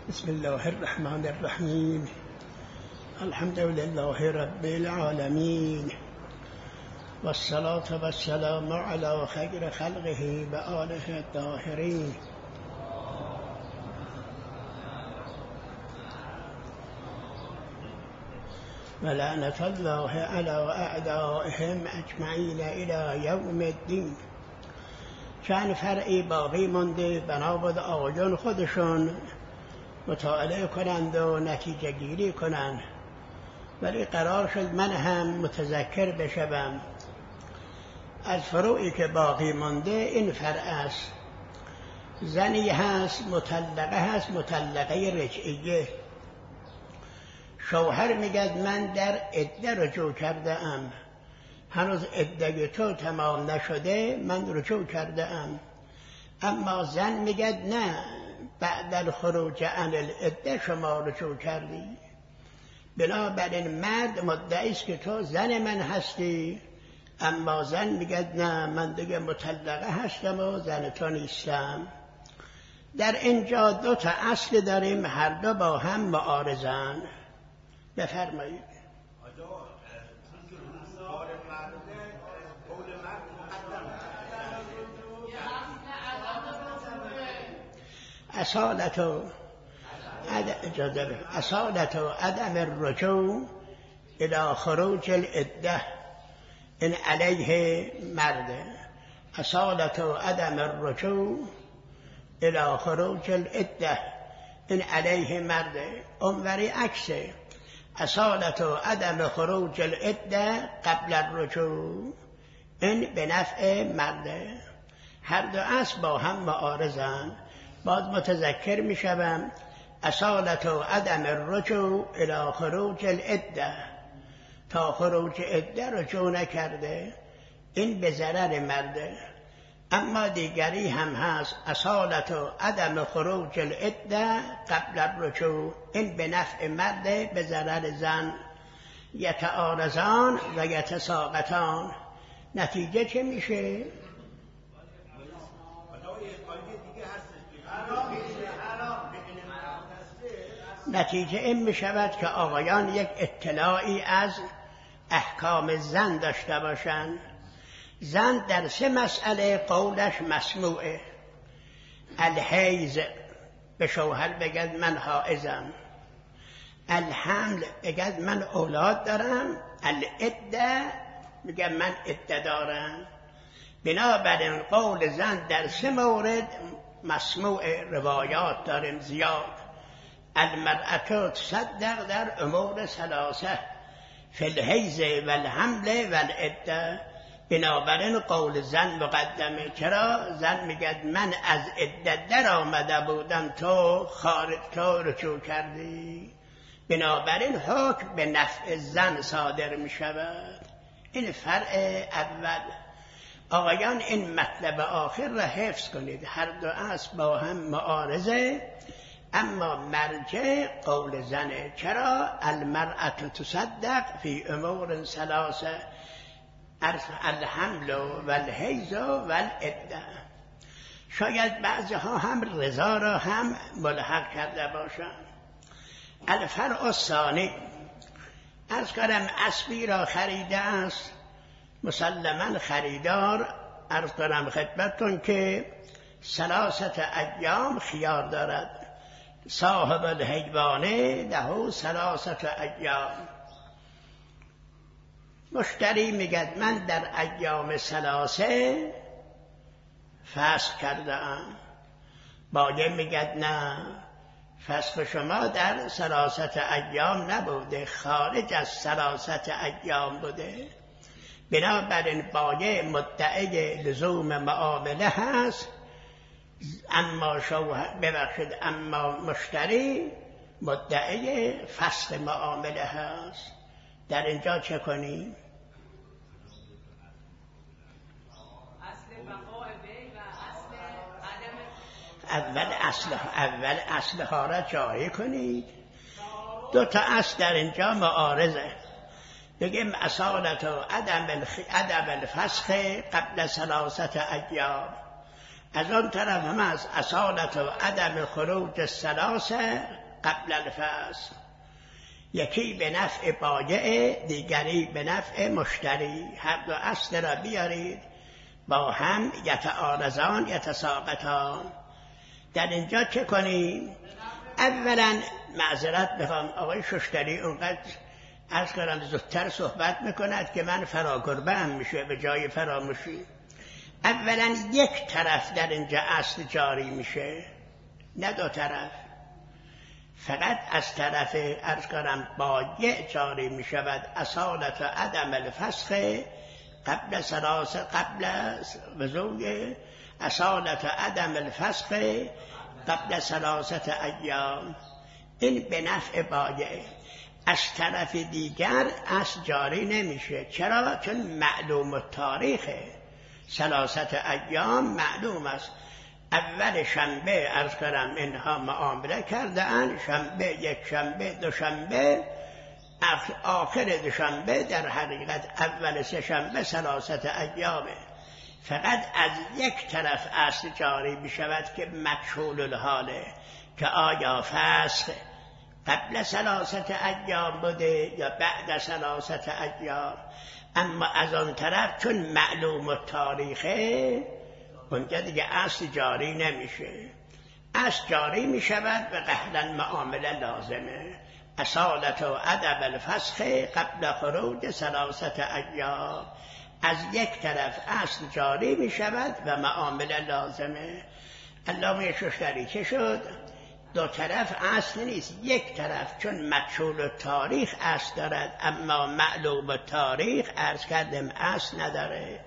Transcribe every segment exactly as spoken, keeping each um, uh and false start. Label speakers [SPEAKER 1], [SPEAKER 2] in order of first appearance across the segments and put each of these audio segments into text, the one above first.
[SPEAKER 1] بسم الله الرحمن الرحیم. الحمد لله رب العالمین والصلاة والسلام علی خیر خلقه و آله الطاهرین. و لعنة الله علی اعدائهم اجمعین الی یوم الدین. چند فرعی باقی مانده، بنا بود آقایان خودشون مطالعه کنند و نتیجه گیری کنند، ولی قرار شد من هم متذکر بشوم از فروعی که باقی مانده. این فرع است: زنی هست مطلقه هست، مطلقه رجعیه. شوهر میگد من در عده رجوع کرده ام، هنوز عده تو تمام نشده، من رجوع کرده ام. اما زن میگد نه، بعد الخروج عن العده شما رجوع کردی. بنابراین مرد مدعی است که تو زن من هستی، اما زن میگد نه، من دیگه مطلقه هستم و زن تو نیستم. در اینجا دو تا اصل داریم، هر دو با هم معارضن. بفرمایید. اصالت و اصالت و عدم الرجوع الى خروج العده ان علیه مرد. اصالت و عدم الرجوع الى خروج العده ان علیه مرد. اونوری عکسه، اصالت و عدم خروج العده قبل الرجوع این به نفع مرد. هر دو اصل با هم معارضن. باز متذکر می شوم اصالت و عدم الرجوع الى خروج العده، تا خروج عده رجوع نکرده، این به ضرر مرده. اما دیگری هم هست، اصالت و عدم خروج العده قبل الرجوع، این به نفع مرده به ضرر زن. یتعارضان و یتساقطان. نتیجه چه میشه؟ نتیجه این می شود که آقایان یک اطلاعی از احکام زن داشته باشند. زن در سه مسئله قولش مسموعه. الحیض، به شوهر بگد من حائضم. الحمل، بگد من اولاد دارم. العده، بگد من عده دارم. بنابراین قول زن در سه مورد مسموع. روایات داریم زیاد. المرأة تصدق در امور ثلاثه فی الحیض و الحمل و العده. بنابراین قول زن مقدمه. چرا؟ زن میگد من از عده در آمده بودم، تو خارج، تو رجوع کردی. بنابراین حکم به نفع زن صادر می شود. این فرع اول. آقایان این مطلب آخر را حفظ کنید، هر دو اصل با هم معارضه، اما مرجع قول زنه. چرا؟ المرأة تصدق فی امور ثلاثه الحمل و الحیض و العده. شاید بعضی ها هم رضا را هم ملحق کرده باشند. الفرع الثانی، از کردم اسبی را خریده است، مسلما خریدار عرض کنم خدمتتون که ثلاثه ایام خیار دارد. صاحب الحیوانه له ثلاثه ایام. مشتری میگد من در ایام ثلاثه فسخ کرده ام. بایع میگد نه، فسخ شما در ثلاثه ایام نبوده، خارج از ثلاثه ایام بوده. بنابراین بایع مدعی لزوم معامله هست، اما شوهر ببخشید اما مشتری مدعی فسخ معامله هست. در اینجا چه کنیم؟ اول اصل اول اصل ها را جاری کنید. دو تا اصل در اینجا معارضه. بگیم اصالت و عدم عدم الفسخ قبل ثلاثه ایام. از آن طرف هم از اصالت و عدم خروج الثلاثه قبل الفصل، یکی به نفع بایع دیگری به نفع مشتری، هر دو اصل را بیارید با هم یتعارضان یتساقطان. در اینجا چه کنیم؟ اولا معذرت بخوام آقای ششتری اونقدر عرض کردم زودتر صحبت میکند که من فراگربه هم میشه به جای فراموشی. اولا یک طرف در اینجا اصل جاری میشه، نه دو طرف. فقط از طرف عرض کردم بایع جاری میشود اصالت و عدم الفسخ قبل سلاس قبل وضوء اصالت و عدم الفسخ قبل ثلاثت ایام. این به نفع بایع. از طرف دیگر اصل جاری نمیشه. چرا؟ چون معلوم التاریخ ثلاثت ایام معلوم است. اول شنبه عرض کردم اینها معامله کردن، شنبه یک شنبه دو شنبه آخر دو شنبه در حقیقت اول سه شنبه ثلاثت ایامه. فقط از یک طرف اصل جاری می شود که مجهول الحاله که آیا فسخ قبل ثلاثت ایام بوده یا بعد ثلاثت ایام. اما از آن طرف چون معلوم التاریخه اونجا دیگه اصل جاری نمیشه. اصل جاری می شود و قهلا معامله لازمه. اصالت و عدم الفسخ قبل خروج ثلاثت ایام. از یک طرف اصل جاری می شود و معامله لازمه. علامه ششتری چه شد؟ دو طرف اصل نیست، یک طرف چون مجهول التاریخ اصل دارد اما معلوم التاریخ عرض کردم اصل نداره.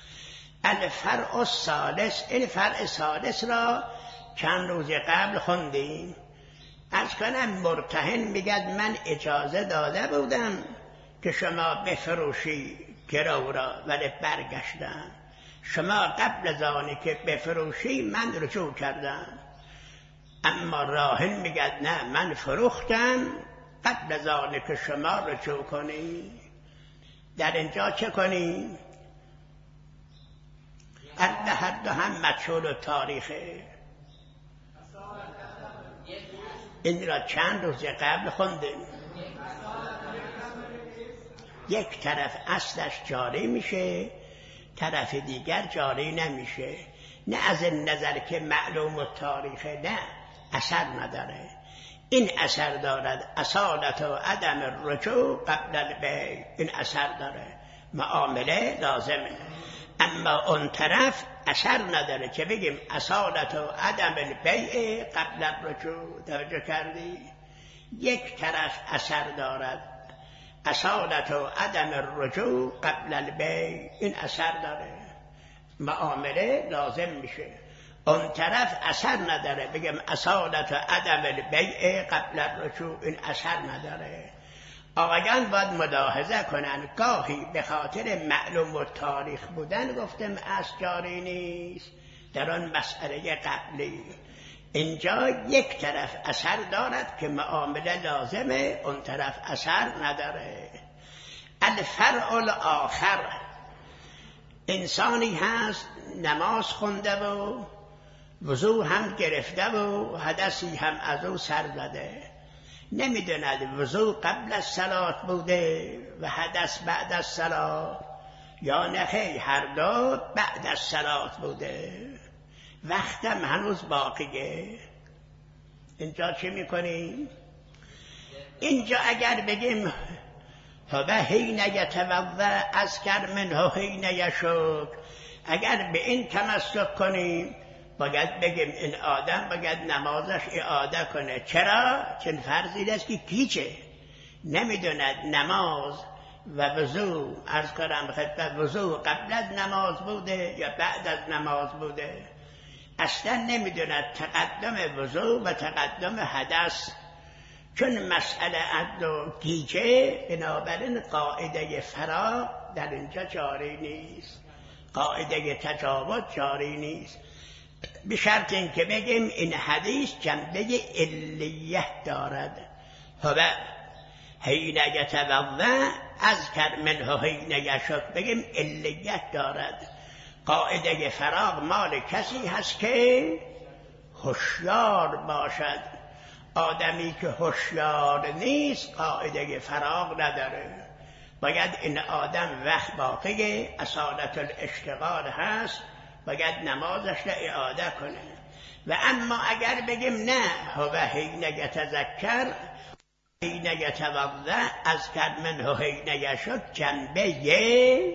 [SPEAKER 1] الفرع الثالث، این فرع ثالث را چند روز قبل خوندیم. عرض کنم مرتهن میگد من اجازه داده بودم که شما بفروشی گرو را ولی برگشتم. شما قبل از آنی که بفروشی من رجوع کردم. اما راهن میگد نه من فروختم قبل از آنی که شما رجوع کنی. در اینجا چه کنی؟ هر دو هم مجهول التاریخه. این را چند روز قبل خوندیم. یک طرف اصلش جاری میشه، طرف دیگر جاری نمیشه. نه از این نظر که معلوم التاریخه، نه اثر نداره. این اثر دارد اصالت و عدم الرجوع قبل البیع، این اثر داره، معامله لازمه. اما اون طرف اثر نداره که بگیم اصالت و عدم البیع قبل الرجوع. توجه کردی؟ یک طرف اثر دارد اصالت و عدم الرجوع قبل البیع، این اثر داره، معامله لازم میشه. اون طرف اثر نداره بگیم اصالت و عدم البیع قبل الرجوع، این اثر نداره. آقایان باید ملاحظه کنن گاهی به خاطر معلوم و تاریخ بودن گفتم اصل جاری نیست در آن مسئله قبلی. اینجا یک طرف اثر دارد که معامله لازمه، اون طرف اثر نداره. الفرع الاخر، انسانی هست نماز خونده و وضو هم گرفته و حدثی هم از او سر زده، نمیدوند وضو قبل از صلات بوده و حدث بعد از صلات یا نخی هر دو بعد از صلات بوده، وقتم هنوز باقیه. اینجا چی میکنیم؟ اینجا اگر بگیم و حین یتوضا اذکر منه حین یشک، اگر به این تمسک کنیم باید بگیم این آدم باید نمازش اعاده کنه. چرا؟ چون فرضی است که کیچه نمیدوند نماز و وضو عرض کنم خدمت وضو قبل از نماز بوده یا بعد از نماز بوده، اصلا نمیدوند تقدم وضو و تقدم حدث. چون مسئله عدل و گیجه، بنابراین قاعده فراغ در اینجا جاری نیست، قاعده تجاوز جاری نیست، به شرط این که بگیم این حدیث جنبه علیه دارد. هو حین یتوضا اذکر منه حین یشک، بگیم علیه دارد. قاعده فراغ مال کسی هست که هوشیار باشد. آدمی که هوشیار نیست قاعده فراغ نداره. باید این آدم وقت باقی اصالت الاشتغال هست، باید نمازش را اعاده کنه. و اما اگر بگیم نه هو حین یتذکر حین یتوضأ از کرد منه حین یشد، جنبه یه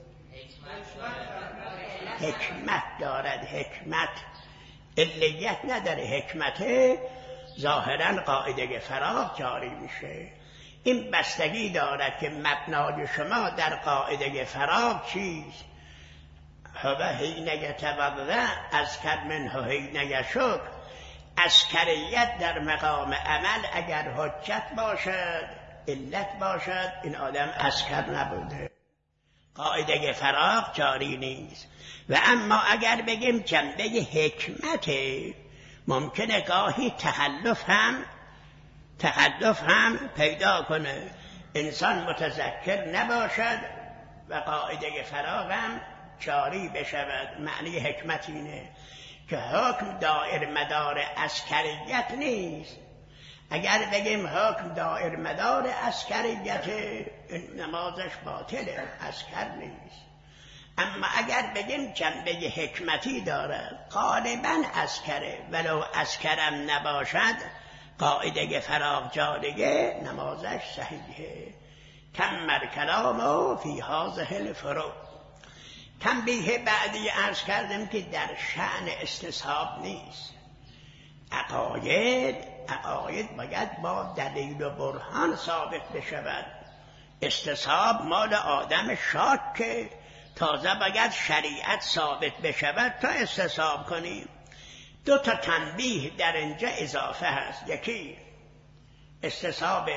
[SPEAKER 1] حکمت دارد. حکمت علیت نداره، حکمت ظاهرا قاعده فراغ جاری میشه. این بستگی دارد که مبنای شما در قاعده فراغ چیست. هو حین یتوضأ از کرد منه حین یشد، عسکریت در مقام عمل اگر حجت باشد، علت باشد، این آدم عسکر نبوده، قاعده فراغ جاری نیست. و اما اگر بگیم جنبه حکمت، ممکنه گاهی تخلف هم تخلف هم پیدا کنه، انسان متذکر نباشد و قاعده فراغ هم جاری بشود. معنی حکمت اینه که حکم دائر مدار عسکریت نیست. اگر بگیم حکم دائر مدار عسکریت، نمازش باطله، عسکر نیست. اما اگر بگیم جنبه حکمتی داره، غالبا عسکره، ولو عسکرم نباشد قاعده فراغ جاریه، نمازش صحیحه. تم کلام فی هذه الفروع. تنبیه بعدی عرض کردم که در شأن استصحاب نیست. عقاید عقاید باید با دلیل و برهان ثابت بشود. استصحاب مال آدم شاک که تازه باید شریعت ثابت بشود تا استصحاب کنیم. دو تا تنبیه در اینجا اضافه هست. یکی استصحاب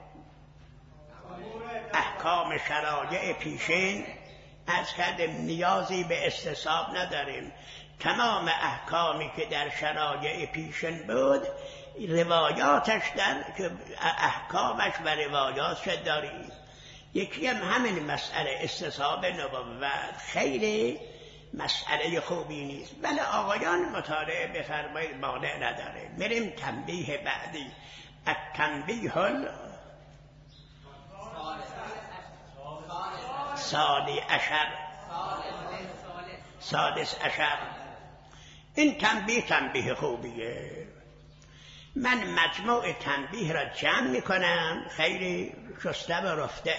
[SPEAKER 1] احکام شرایع پیشین، از کردم نیازی به استصحاب نداریم، تمام احکامی که در شرایع پیشین بود روایاتش در احکامش و روایاتش داریم. یکی هم همین مسئله استصحاب نبوت خیلی مسئله خوبی نیست، ولی آقایان مطالعه بفرمایید، مانع نداره. میریم تنبیه بعدی، التنبیه سالی عشر سادس عشر. این تنبیه تنبیه خوبیه. من مجموع تنبیه را جمع میکنم، خیلی شسته و رفته.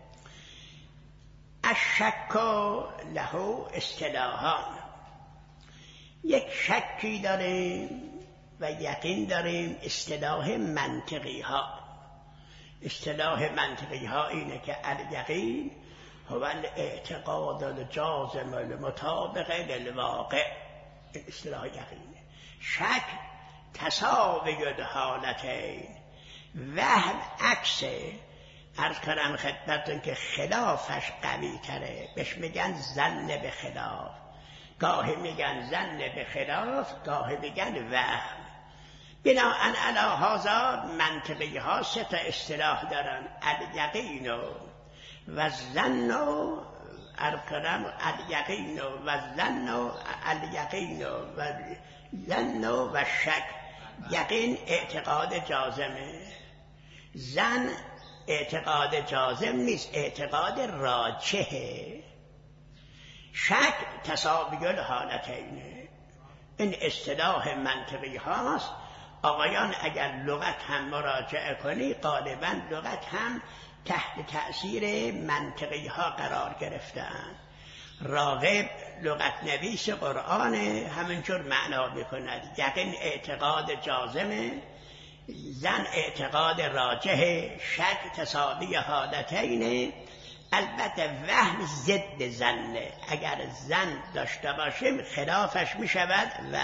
[SPEAKER 1] الشک له اصطلاحان. یک شکی داریم و یقین داریم، اصطلاح منطقی ها. اصطلاح منطقی ها اینه که الیقین هو الاعتقاد الجازم المطابق للواقع. این اصطلاح یقینه. شک تساوی الحالتین، وهم عکسه. عرض کردم خدمتتون که خلافش قوی تره، بهش میگن ظن به خلاف. گاهی میگن ظن به خلاف، گاهی میگن وهم. بناهن علی هذا منطقی ها سه تا اصطلاح دارن، الیقین و الظن، عرض کردم الیقین و الظن، الیقین و الظن و شک. یقین اعتقاد جازمه، ظن اعتقاد جازم نیست، اعتقاد راجحه. شک تساوی الحالتینه. این اصطلاح منطقی هاست. آقایان اگر لغت هم مراجعه کنی، غالبا لغت هم تحت تأثیر منطقی ها قرار گرفتن. راغب لغت نویس قرآن همینجور معنا میکند. یقین اعتقاد جازمه، ظن اعتقاد راجحه، شک تساوی حالتینه. البته وهم ضد ظنه، اگر ظن داشته باشیم خلافش میشود. و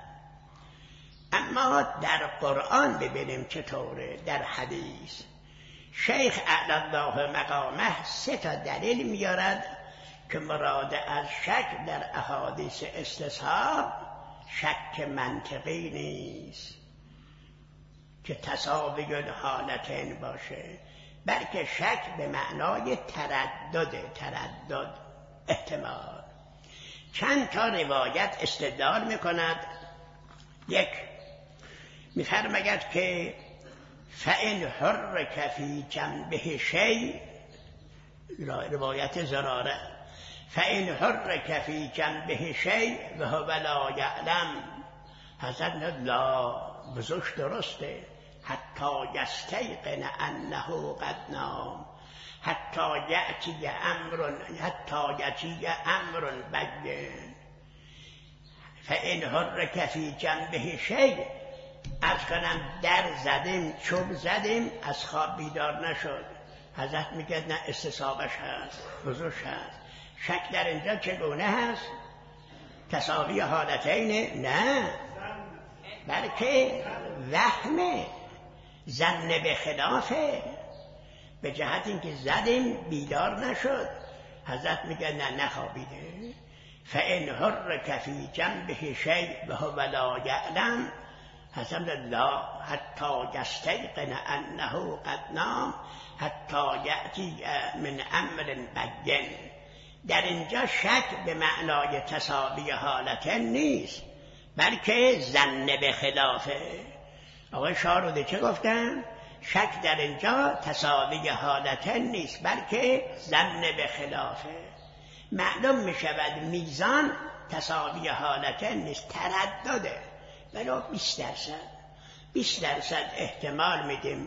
[SPEAKER 1] اما در قرآن ببینیم چطوره. در حدیث شیخ اعلی الله مقامه سه تا دلیل میارد که مراد از شک در احادیث استصحاب شک منطقی نیست که تساوی الحالتین باشه، بلکه شک به معنای تردد، تردد احتمال. چند تا روایت استدلال میکند. یک، میفرماید که فإن حرک فی جنبه شیء، روایت زراره، فإن حرک فی جنبه شیء و هو لا یعلم، حضرت لا بزرگ درسته، حتی یستیقن انه قد نام، حتی یأتی امر، حتی یأتی امر بین. فإن حرک فی جنبه شیء، از کنم در زدیم، چوب زدیم، از خواب بیدار نشد. حضرت میگه نه، استصابش هست، حضورش هست. شک در اینجا چگونه هست؟ تساوی حالتین؟ نه، بلکه وهمه، ظن به خلافه، به جهت اینکه زدیم بیدار نشد. حضرت میگه نه، نخوابیده. فإن حرک فی جنبه شیء و هو لا یعلم، حضرت لا حتی یستیقن انه قد نام، حتی یأتی من امر بین. در اینجا شک به معنای تساوی حالتین نیست، بلکه ظن به خلافه. آقای شارودی چه گفتن؟ شک در اینجا تساوی حالتین نیست، بلکه ظن به خلافه. معلوم می شود میزان تساوی حالتین نیست، تردده، ولو بیست درصد بیست درصد احتمال میدیم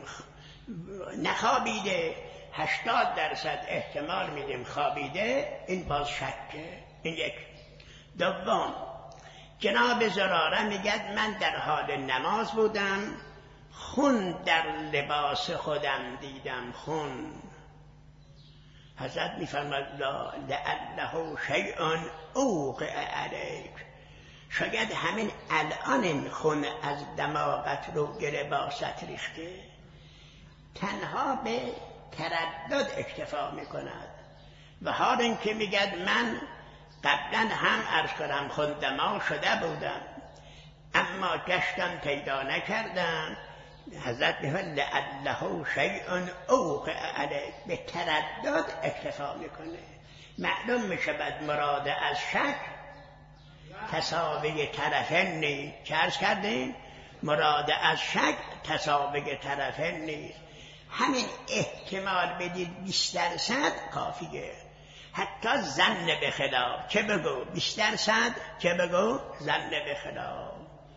[SPEAKER 1] نخوابیده، هشتاد درصد احتمال میدیم خوابیده، این باز شکه. این یک. دوم، جناب زراره میگد من در حال نماز بودم، خون در لباس خودم دیدم، خون. حضرت میفرماد لعله شیء اوقع علیک، شاید همین الان این خون از دماغت رو لباست ریخته. تنها به تردد اکتفا میکند. و حال این که میگد من قبلا هم عرض کنم خون دماغ شده بودم، اما گشتم پیدا نکردم. حضرت میفرماید لعله شیء اوقع علیک، به تردد اکتفا میکنه. معلوم میشود مراد از شک تساوی طرفین نیست. چه عرض کردیم؟ مراد از شک تساوی طرفین نیست. همین احتمال بدید بیست درصد کافیه. حتی ظن به خلاف، چه بگو بیست درصد، چه بگو ظن به خلاف.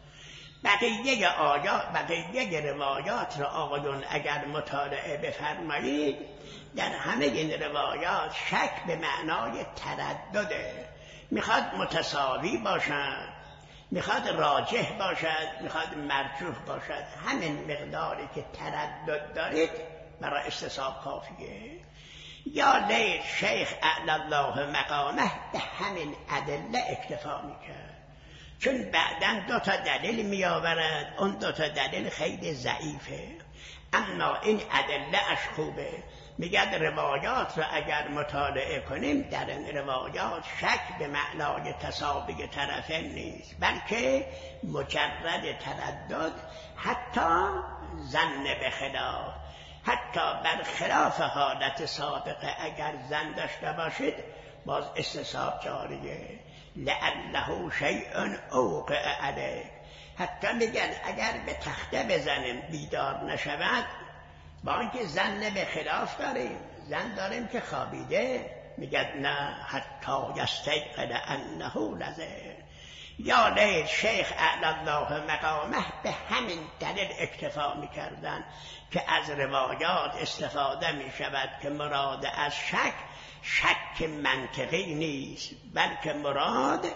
[SPEAKER 1] بقیه آیات، بقیه روایات را آقایون اگر مطالعه بفرمایید، در همه این روایات شک به معنای تردده. میخواد متساوی باشد، میخواد راجح باشد، میخواد مرجوح باشد. همین مقداری که تردد دارید برای استصواب کافیه. یا لیت شیخ اعلی الله مقامه به همین ادله اکتفا میکرد، چون بعداً دو تا دلیل میآورد، اون دو تا دلیل خیلی ضعیفه، اما این ادله اش خوبه. میگد روایات را اگر مطالعه کنیم، در این روایات شک به معنای تساوی طرفین نیست، بلکه مجرد تردد، حتی ظن به خلاف، حتی بر خلاف حالت سابقه اگر ظن داشته باشید باز استصواب جاریه. لعله شیء اوقع علیک. حتی میگن اگر به تخته بزنیم بیدار نشود، با اینکه ظن به خلاف داریم، ظن داریم که خوابیده، میگن نه حتی یستیقن انه لذر. یا لیت شیخ اعلی الله مقامه به همین دلیل اکتفا میکردن که از روایات استفاده میشود که مراد از شک شک منطقی نیست، بلکه مراد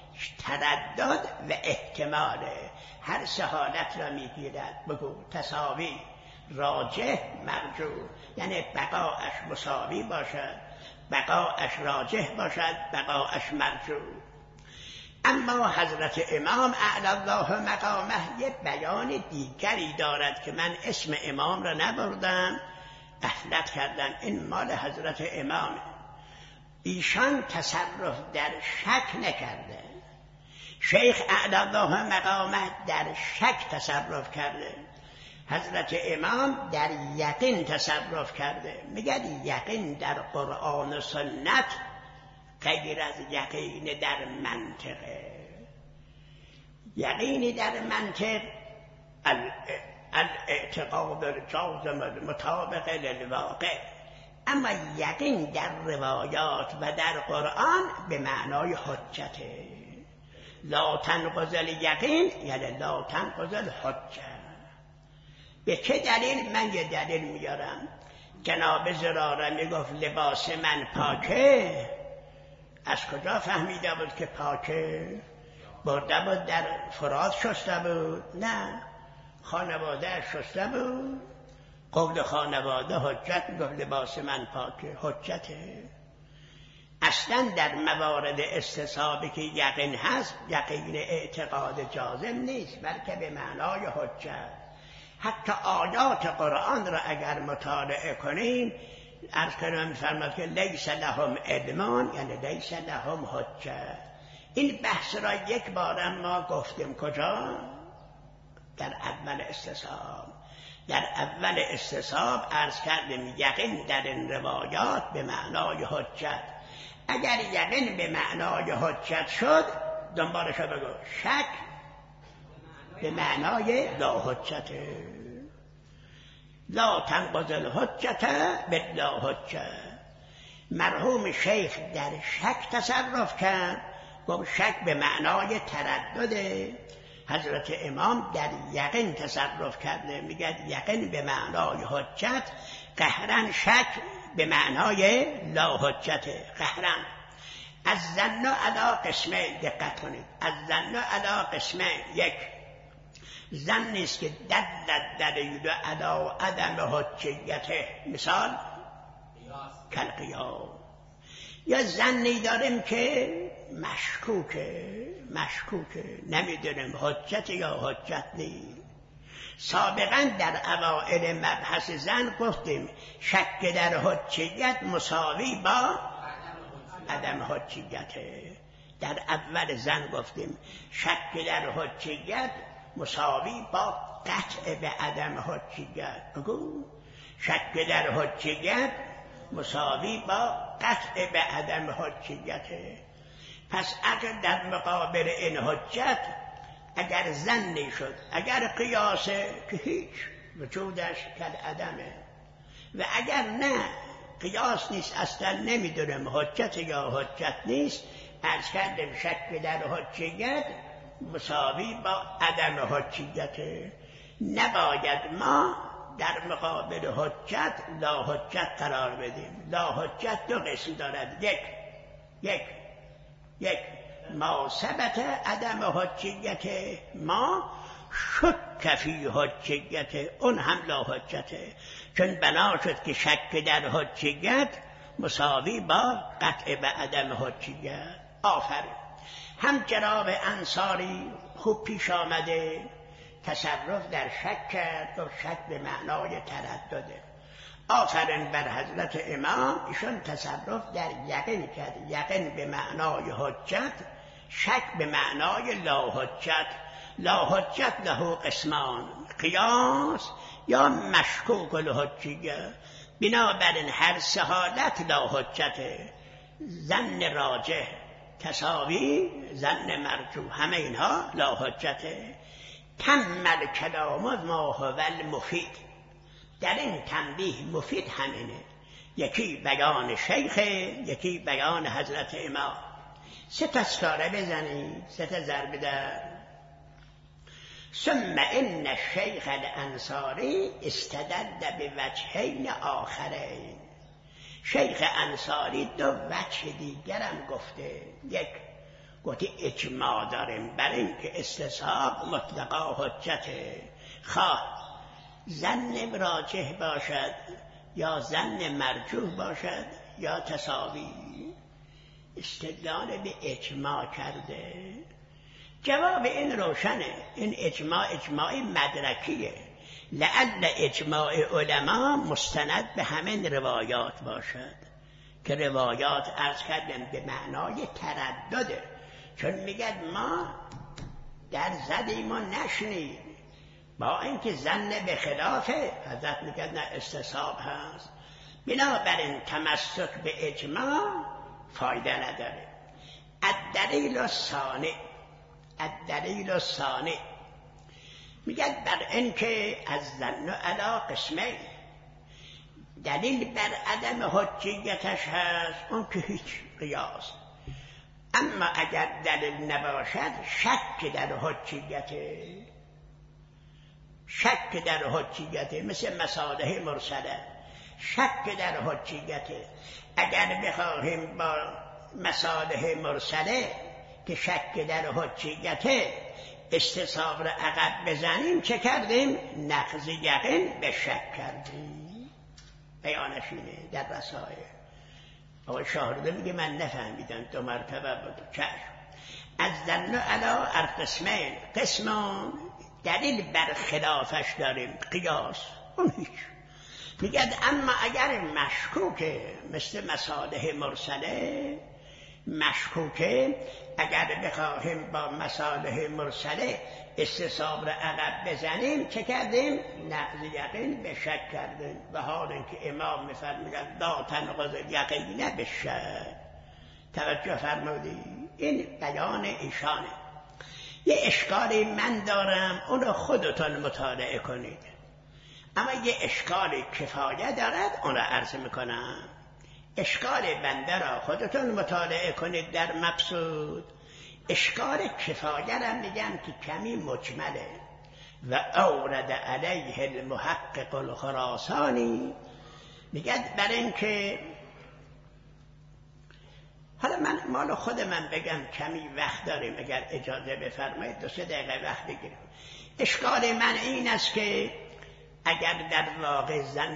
[SPEAKER 1] تردد و احتماله. هر سه حالت را میگیرد. بگو تساوی، راجح، مرجوح، یعنی بقاش مساوی باشد، بقاش راجح باشد، بقاش مرجوح. اما حضرت امام اعلی الله مقامه یه بیان دیگری دارد که من اسم امام را نبردم، غفلت کردم، این مال حضرت امام. ایشان تصرف در شک نکرده. شیخ اعلی الله مقامه در شک تصرف کرده، حضرت امام در یقین تصرف کرده. میگه یقین در قرآن و سنت غیر از یقین در منطقه. یقینی در منطق الاعتقاد الجازم المطابق للواقع، اما یقین در روایات و در قرآن به معنای حجته. لا تنقض الیقین یعنی لا تنقض الحجه. به چه دلیل؟ من یه دلیل میارم. جناب زراره میگفت لباس من پاکه، از کجا فهمیده بود که پاکه؟ برده بود در فرات شسته بود؟ نه، خانواده شسته بود. قول خانواده حجت میگفت لباس من پاکه، حجته. اصلا در موارد استصحابی که یقین هست، یقین اعتقاد جازم نیست، بلکه به معنای حجت. حتی آیات قرآن را اگر مطالعه کنیم، عرض کردم می‌فرماد که لیس لهم علمان یعنی لیس لهم حجت. این بحث را یک بار ما گفتیم. کجا؟ در اول استصحاب. در اول استصحاب عرض کردیم یقین در این روایات به معنای حجت. اگر یقین به معنای حجت شد، دنبالش رو بگو شک به معنای لا حجت. لا تنقض الحجت بلا حجت. مرحوم شیخ در شک تصرف کرد، گفت شک به معنای تردده. حضرت امام در یقین تصرف کرده، میگه یقین به معنای حجت، قهرن شک به معنای لا حجت. قهرن از ظن علی قسمه، دقت کنید، از ظن علی قسمه. یک، ظن نیست که دلت دلیل علی عدم حجیته، مثال کالقیاس. یا ظنی داریم که مشکوکه، مشکوکه نمیدونیم حجت یا حجت نیست. سابقا در اوائل مبحث ظن گفتیم شک در حجیت مساوی با عدم حجیته. در اول ظن گفتیم شک در حجیت مساوی با قطع به عدم حجیت. بگو شک در حجیت مساوی با قطع به عدم حجیته. پس اگر در مقابل این حجت اگر ظنی شد، اگر قیاسه که هیچ وجودش کل عدمه، و اگر نه قیاس نیست، اصلا نمیدونم حجت یا حجت نیست، عرض کردم شک در حجیت مساوی با عدم حجیته. نباید ما در مقابل حجت لا حجت قرار بدیم. لا حجت دو قسم دارد. یک یک یک ما ثبت عدم حجیت، ما شک فی حجیت، اون هم لا حجته، چون بنا شد که شک در حجیت مساوی با قطع به عدم حجیت. آفرین. هم جناب انصاری خوب پیش آمده، تصرف در شک کرد و شک به معنای تردده. آفرین بر حضرت امام، ایشون تصرف در یقین کرد، یقین به معنای حجت، شک به معنای لا حجت. لا حجت له قسمان، قیاس یا مشکوک الحجیه. بنابراین هر سه حالت لا حجته. ظن راجح تساوی ظن مرجوح، همه اینها لا حجته. تم الکلام ما هو المفید. در این تنبیه مفید همینه، یکی بیان شیخ، یکی بیان حضرت امام. سه تا ستاره بزنید، سه تا ضرب در. ثم ان الشیخ الانصاری استدل بوجهین آخرین. شیخ انصاری دو وجه دیگرم گفته. یک، گفته اجماع داریم بر این که استصحاب مطلقا حجته، خواه ظن راجح باشد یا ظن مرجوح باشد یا تساوی. استدلال به اجماع کرده. جواب این روشنه، این اجماع اجماع مدرکیه، لعل اجماع علما مستند به همین روایات باشد که روایات عرض کردن به معنای تردده، چون میگد ما در زدیم و نشنید، با اینکه ظن به خلافه، حضرت میگد نه استصحاب هست. بنابراین تمسک به اجماع فایده نداره. الدلیل الثانی، الدلیل الثانی میگه بر این که از ظن علی قسمین، دلیل بر عدم حجیتش هست اون که هیچ قیاس. اما اگر دلیل نباشد شک در حجیته، شک در حجیته مثل مصالح مرسله، شک در حجیته. اگر بخواهیم با مصالح مرسله که شک در حجیته استصحاب را عقب بزنیم چه کردیم؟ نقض یقین به شک کردیم. بیانش اینه در رسائل. آقای شاهرده میگه من نفهمیدم، دو مرتبه بود. چشم. از ظن علی القسمین، قسمان دلیل بر خلافش داریم، قیاس اون هیچ. میگه اما اگر مشکوکه مثل مصالح مرسله، مشکوکه اگر بخواهیم با مصالح مرسله استصحاب را عقب بزنیم چه کردیم؟ نقض یقین به شک کردیم. و حال اینکه امام میفرماید لا تنقض یقین به شک. توجه فرمودید؟ این بیان ایشانه. یه اشکالی من دارم اون رو خودتون مطالعه کنید، اما یه اشکال کفایه دارد اون رو عرض میکنم. اشکال بنده را خودتون مطالعه کنید در مبسوط. اشکال کفایه را میگم که کمی مجمله. و اورد علیه المحقق الخراسانی، میگه برای اینکه حالا من مال خود من بگم کمی وقت داریم، اگر اجازه بفرمایید دو سه دقیقه وقت بگیریم. اشکال من این است که اگر در واقع زن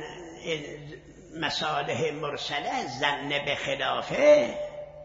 [SPEAKER 1] مصالح مرسله ظن به خلافه،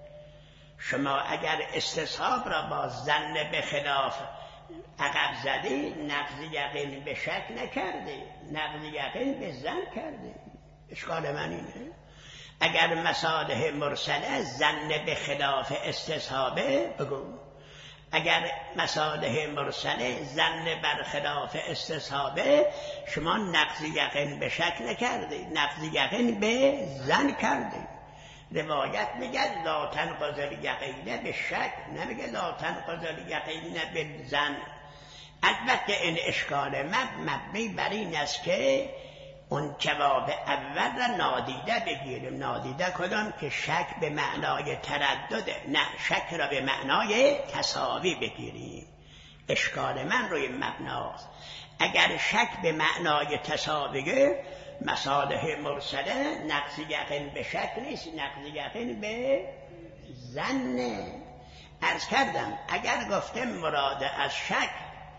[SPEAKER 1] شما اگر استصحاب را با ظن به خلاف عقب زدی نقض یقین به شک نکردی، نقض یقین به ظن کردی. اشکال من اینه اگر مصالح مرسله ظن به خلاف استصحابه بگو، اگر مصالح مرسله ظن بر خلاف استصحابه شما نقض یقین به شک نکردی، نقض یقین به ظن کردی. روایت میگه لا تنقض الیقین به شک، نمیگه لا تنقض الیقین به ظن. البته این اشکال مبنی بر این است که اون جواب اول را نادیده بگیریم. نادیده کدام؟ که شک به معنای تردده، نه شک را به معنای تساوی بگیریم. اشکال من روی مبناست. اگر شک به معنای تساویه مصالح مرسله نقض یقین به شک نیست، نقض یقین به ظنه. عرض کردم اگر گفتم مراد از شک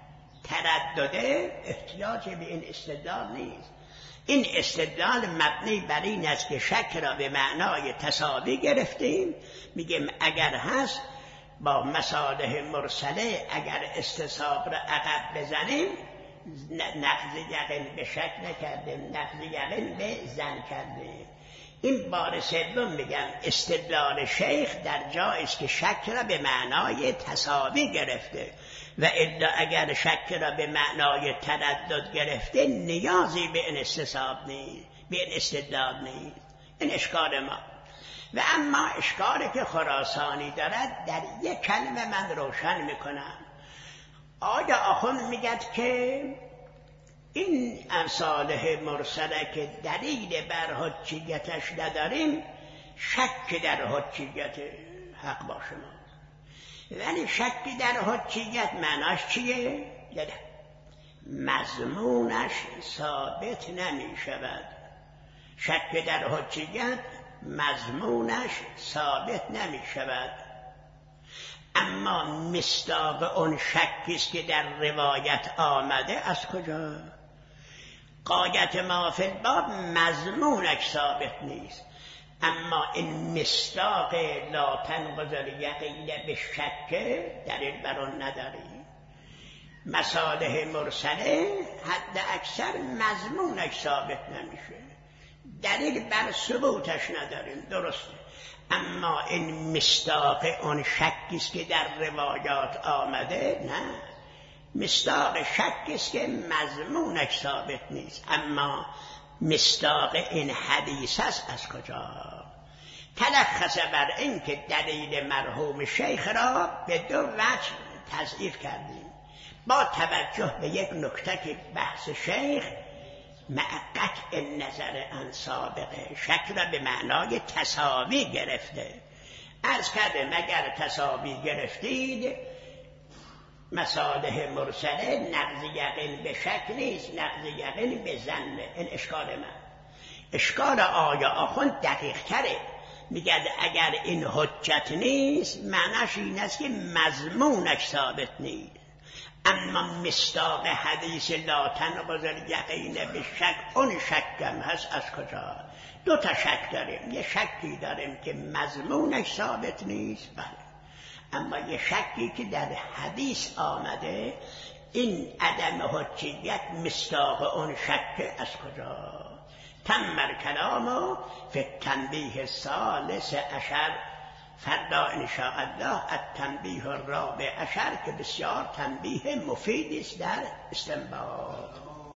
[SPEAKER 1] تردده احتیاج به این استدلال نیست. این استدلال مبنی بر این است که شک را به معنای تساوی گرفتیم. میگیم اگر هست با مصالح مرسله اگر استصحاب را عقب بزنیم نقض یقین به شک نکردیم، نقض یقین به ظن کردیم. این بار سوم میگم استدلال شیخ در جایی است که شک را به معنای تساوی گرفته و الا اگر شک را به معنای تردد گرفته نیازی به این استصحاب نیست، به این استدلال نیست. این اشکال ما. و اما اشکالی که خراسانی دارد در یک کلمه من روشن میکنم. آیا آخوند میگد که این مصالح مرسله که دلیل بر حجیتش نداریم شک در حجیت حق با شما، ولی شک در حجیت معناش چیه؟ یاده مضمونش ثابت نمی شود. شک در حجیت مضمونش ثابت نمی شود، اما مصداق اون شکیست که در روایت آمده از کجا؟ غایت ما فی الباب مضمونش ثابت نیست، اما این مصداق لا تنقض الیقین به شک دلیل بر آن نداریم. مصالح مرسله حد اکثر مضمونش ثابت نمیشه، دلیل بر ثبوتش نداریم، درسته، اما این مصداق اون شکیست که در روایات آمده نه، مصداق شکیست که مضمونش ثابت نیست، اما مصداق این حدیث است از کجا؟ تلخص بر این که دلیل مرحوم شیخ را به دو وجه تضعیف کردیم با توجه به یک نکته که بحث شیخ مع قطع نظر عن سابقه شک را به معنای تساوی گرفته. عرض کرده مگر تساوی گرفتید مصالح مرسله نقض یقین به شک نیست، نقض یقین به ظن. این اشکال من. اشکال آیا آخوند دقیق تره، میگه اگر این حجت نیست معنیش این است که مضمونش ثابت نیست، اما مصداق حدیث لا تنقض الیقین به شک، اون شکم هست. از کجا؟ دو تا شک داریم. یه شکی داریم که مضمونش ثابت نیست، بله، اما یه شکی که در حدیث آمده، این عدم حجیت مصداق اون شک از کجا؟ تم الکلام فی التنبیه الثالث عشر. فردا انشاءالله التنبیه الرابع عشر که بسیار تنبیه مفیدی است در استنباط.